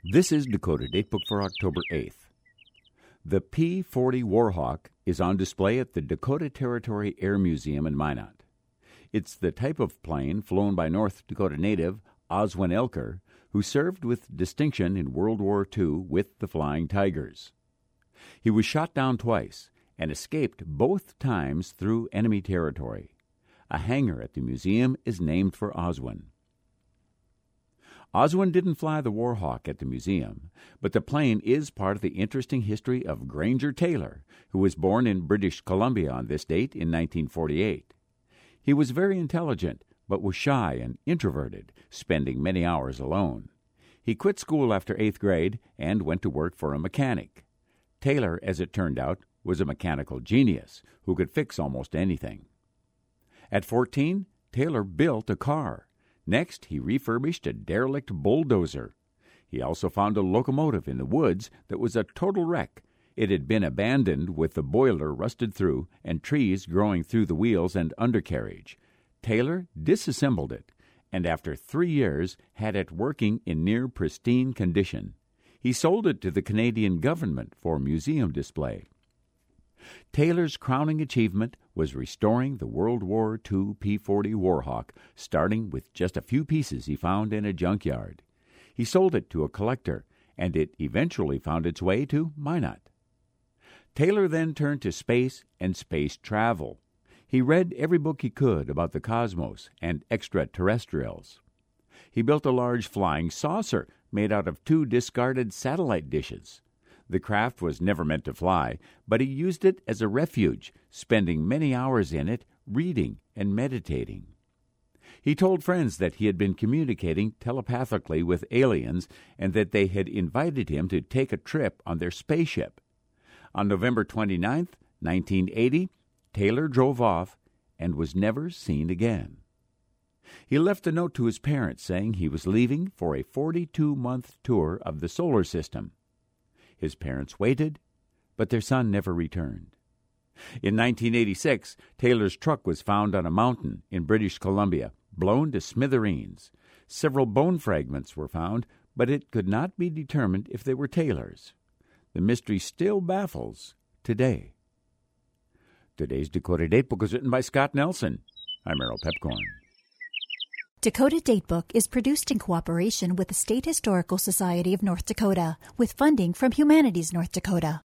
This is Dakota Datebook for October 8th. The P-40 Warhawk is on display at the Dakota Territory Air Museum in Minot. It's the type of plane flown by North Dakota native Oswin Elker, who served with distinction in World War II with the Flying Tigers. He was shot down twice and escaped both times through enemy territory. A hangar at the museum is named for Oswin. Oswin didn't fly the Warhawk at the museum, but the plane is part of the interesting history of Granger Taylor, who was born in British Columbia on this date in 1948. He was very intelligent, but was shy and introverted, spending many hours alone. He quit school after 8th grade and went to work for a mechanic. Taylor, as it turned out, was a mechanical genius who could fix almost anything. At 14, Taylor built a car. Next, he refurbished a derelict bulldozer. He also found a locomotive in the woods that was a total wreck. It had been abandoned with the boiler rusted through and trees growing through the wheels and undercarriage. Taylor disassembled it, and after 3 years had it working in near pristine condition. He sold it to the Canadian government for museum display. Taylor's crowning achievement was restoring the World War II P-40 Warhawk, starting with just a few pieces he found in a junkyard. He sold it to a collector, and it eventually found its way to Minot. Taylor then turned to space and space travel. He read every book he could about the cosmos and extraterrestrials. He built a large flying saucer made out of 2 discarded satellite dishes. The craft was never meant to fly, but he used it as a refuge, spending many hours in it, reading and meditating. He told friends that he had been communicating telepathically with aliens and that they had invited him to take a trip on their spaceship. On November 29, 1980, Taylor drove off and was never seen again. He left a note to his parents saying he was leaving for a 42-month tour of the solar system. His parents waited, but their son never returned. In 1986, Taylor's truck was found on a mountain in British Columbia, blown to smithereens. Several bone fragments were found, but it could not be determined if they were Taylor's. The mystery still baffles today. Today's Dakota Datebook is written by Scott Nelson. I'm Errol Pepcorn. Dakota Datebook is produced in cooperation with the State Historical Society of North Dakota, with funding from Humanities North Dakota.